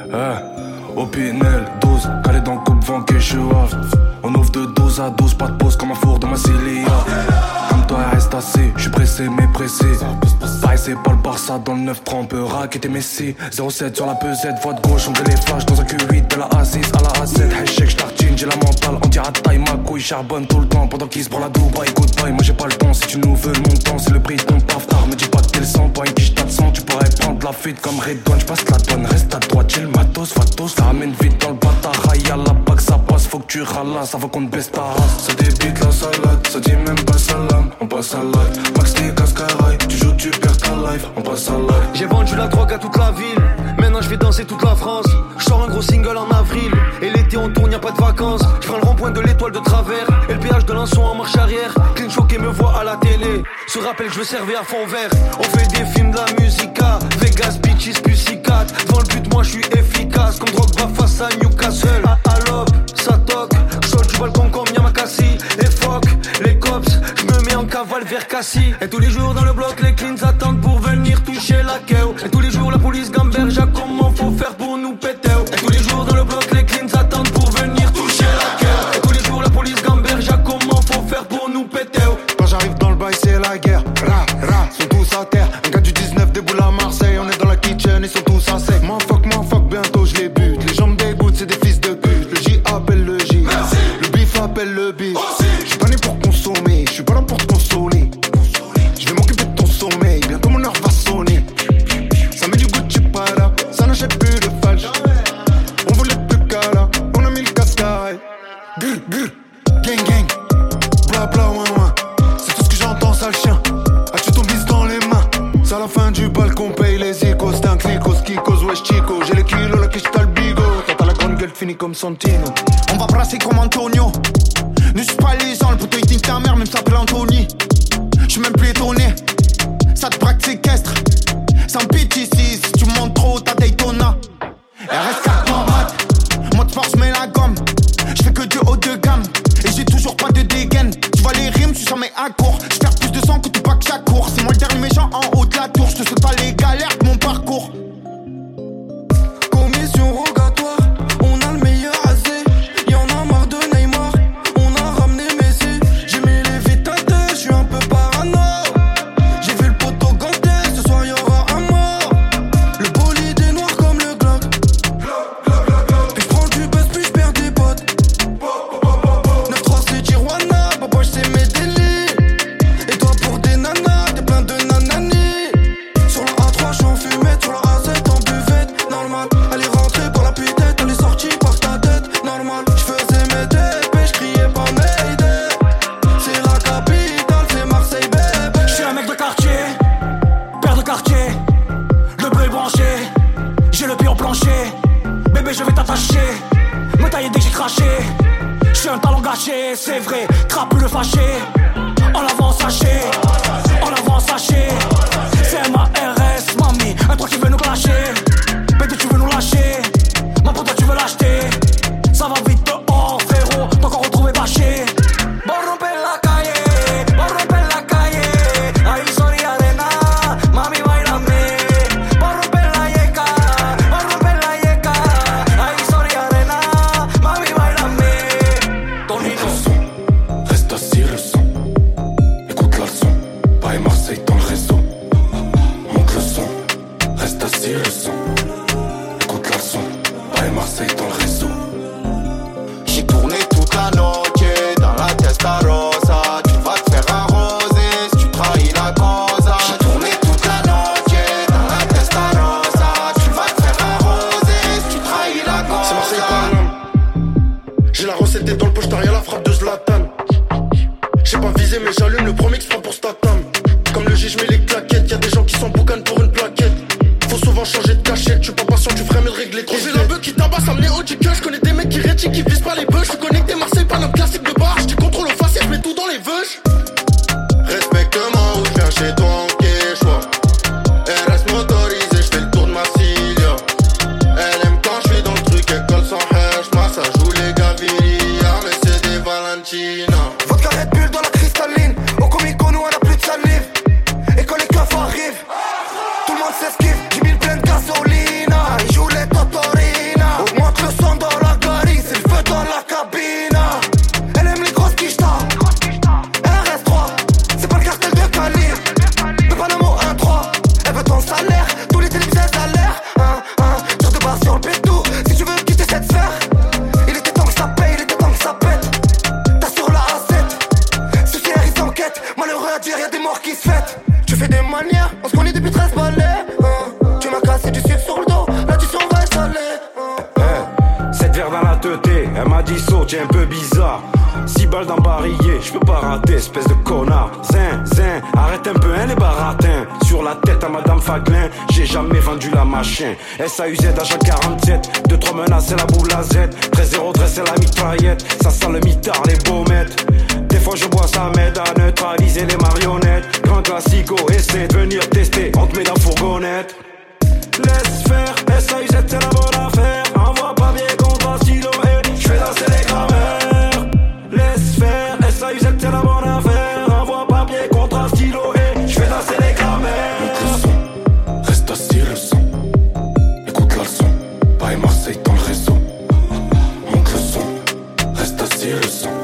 Au Pinel, 12, calé dans le coupe vent que je suis off. On ouvre de 12 à 12, pas de pause comme un four dans ma Célia. Comme toi, reste assis, je suis pressé mais précis. Pareil, c'est pas le Barça dans le 9-3, on peut raqueter Messi. 07 sur la pesette, voix de gauche, on fait les flashs dans un Q8 de la A6 à la A7. Hashtag j'tartine, j'ai la mentale, anti-rataille, ma couille charbonne tout le temps. Pendant qu'ils se prend la Dubaï, goodbye, moi j'ai pas le temps. Si tu nous veux le montant, c'est le prix de ton paftar. Me dis pas que t'es le sang, pas une quiche t'absent. Tu pourrais prendre la fuite comme Redon, j'passe la donne, reste à droite, j'ai le matos, fatos. Ça ramène vite dans le bâtard, y'a la bague, ça passe, faut que tu ralasses avant qu'on te baisse ta race. Ça débite la salade, ça dit même pas salam, on passe à live. Max t'es cascaraille, tu joues, tu perds ta life, on passe à live. J'ai vendu la drogue à toute la ville, maintenant je vais danser toute la France. Je sors un gros single en avril, et l'été on tourne, y'a pas de vacances. Je prends le rond-point de l'Étoile de travers, et le péage de Lançon en marche arrière. Clean choqué me voit à la télé, se rappelle que je veux servir à fond vert. On fait des films de la musica, Vegas, Beaches, Pussicat. Devant le but moi je suis efficace, comme Drogba face à Newcastle. À l'aube, ça toque, j'saute du balcon comme Yamakasi. Les phoques, les cops, j'me mets en cavale vers Cassis. Et tous les jours dans le bloc les cleans attendent pour venir toucher la queue. Et tous les jours la police gamberge à comment faut faire pour nous péter. Et tous les jours dans le bloc les cleans attendent pour venir toucher la queue. Et tous les jours la police gamberge à comment faut faire pour nous péter. Quand j'arrive dans le bail c'est la guerre, sont tous à terre. Un gars du 19 déboule à Marseille, on est dans la kitchen, ils sont tous à sec. M'en fuck, bientôt je les bute. Les gens me dégoûtent, c'est des fils de pute. Le J appelle le J, merci. Le bif appelle le bif. J'suis pas né pour consommer, j'suis pas là pour te consoler. J'vais m'occuper de ton sommeil, bientôt mon heure va sonner. Ça met du Gucci Prada, ça n'achète plus de falche. On voulait plus qu'à là, on a mis le cascaille. Gang, bla bla ouin. C'est tout ce que j'entends, sale chien. As-tu ton bis dans les mains? C'est à la fin du bal qu'on paye les icos. C'est un clicos, kikos, wesh chico. J'ai les kilos, la quiche t'as le bigot. Toi t'as la grande gueule, finie comme Santino. On va brasser comme Antonio. Ne suis pas les gens, le poteau il t'inque ta mère, même s'appelle Anthony. J'suis même plus étonné. Ça te braque séquestre. Sans pitié ici, si tu montes trop, t'as Daytona. RS4 en mat, mode force mais la gomme. J'fais que du haut de gamme. Et j'ai toujours pas de dégaine. Tu vois les rimes, j'suis jamais à court. J'perds plus de sang que tout pas que chaque cours. C'est moi le dernier méchant en haut de la tour. J'te saute pas les galères de mon parcours. Commission rogatoire, on a le meilleur assez. Y'en a marre de Neymar, on a ramené Messi. J'ai mis les vitateurs, j'suis un peu parano. J'ai vu le poteau ganté, ce soir y'aura un mort. Le bolide est noir comme le Glock. Puis j'prends du buzz, puis j'perds des potes. 9-3 c'est Tijuana, papa j'sais mes délits. Et toi pour des nanas, t'es plein de nanani. Sur la A3 j'suis en fumette, sur la A7 en buvette. Normal, elle est rentrée par la putette, elle est sortie par ta tête. Normal, j'faisais mes DP, j'criais pas Mayday. C'est la capitale, c'est Marseille bébé. J'suis un mec de quartier, père de quartier. Le bleu est branché, j'ai le pied au plancher. Bébé je vais t'attacher, me tailler dès que j'ai craché. J'suis un talent gâché, c'est vrai, trappe le fâché. En avant sachet, en avant sachet. C'est ma RS, mamie, un truc qui veut nous clasher. Bébé tu veux nous lâcher, ma pour toi tu veux l'acheter. Ça va vite dehors frérot, t'as encore retrouvé bâché. Bon romper la calle, ahí soy arena, mami bailame. Bon romper la yeca, ahí soy arena, mami bailame. Tonino, reste assis le son. Écoute la leçon, Paris Marseille dans le réseau. Monte le son, reste assis le son. Écoute la leçon, Paris Marseille dans le réseau. J'ai tourné toute la noche dans la Testarossa. Tu vas te faire arroser si tu trahis la causa. J'ai tourné toute la noche dans la Testarossa. Tu vas te faire arroser si tu trahis la causa. C'est Marseille Paname. J'ai la recette des dans le poche, t'as rien la frappe de Zlatan. J'ai pas visé mais j'allume le premier exprès pour Statam. Comme le J, j'mets les claquettes. Y'a des gens qui s'en boucanent pour une plaquette. Faut souvent changer de cachette. Tu pas patient, tu ferais mieux de régler tes dettes. J'ai la beuh qui tabasse, amené au du cœur. J'connais des mecs qui rétient, qui visent pas les bœufs. J'suis connecté Marseille Paname, classique de bar. J'te contrôle au faciès, j'mets tout dans les veuches. Respecte-moi ou j'viens chez toi en Quechua. RS motorisé, j'fais le tour de Marsilia. Elle aime quand j'suis dans le truc, elle colle sans hash. Moi ça joue les Gaviria, mais c'est des Valentina. Vodka Red Bull dans la cristalline. Au Comico nous on a plus de salive. Et quand les keufs arrivent, tout le monde s'esquive. 10 000 plein de gasolina. Ils jouent les Totorina. d'ISO, t'es un peu bizarre. 6 balles dans barillet, j'peux pas rater, espèce de connard. Zin, arrête un peu hein les baratins. Sur la tête à Madame Faglin, j'ai jamais vendu la machine. SAUZ à chaque 47, 2-3 menaces c'est la boule à Z. 13-0-13 c'est la mitraillette, ça sent le mitard, les baumettes. Des fois je bois, ça m'aide à neutraliser les marionnettes. Grand classico, essaie de venir tester, on te met dans fourgonnette. Laisse faire, SAUZ c'est la bonne affaire. Envoie papier, contrat, stylo et j'fais danser les grammaires. Laisse faire, SAUZ c'est la bonne affaire. Envoie papier, contrat, stylo et j'fais danser les grammaires. Monte le son, reste assis le son. Écoute la leçon, Paris Marseille dans le réseau. Monte le son, reste assis le son.